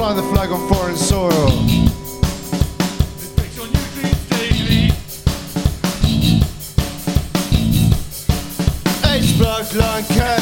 fly the flag on foreign soil. H blood line K.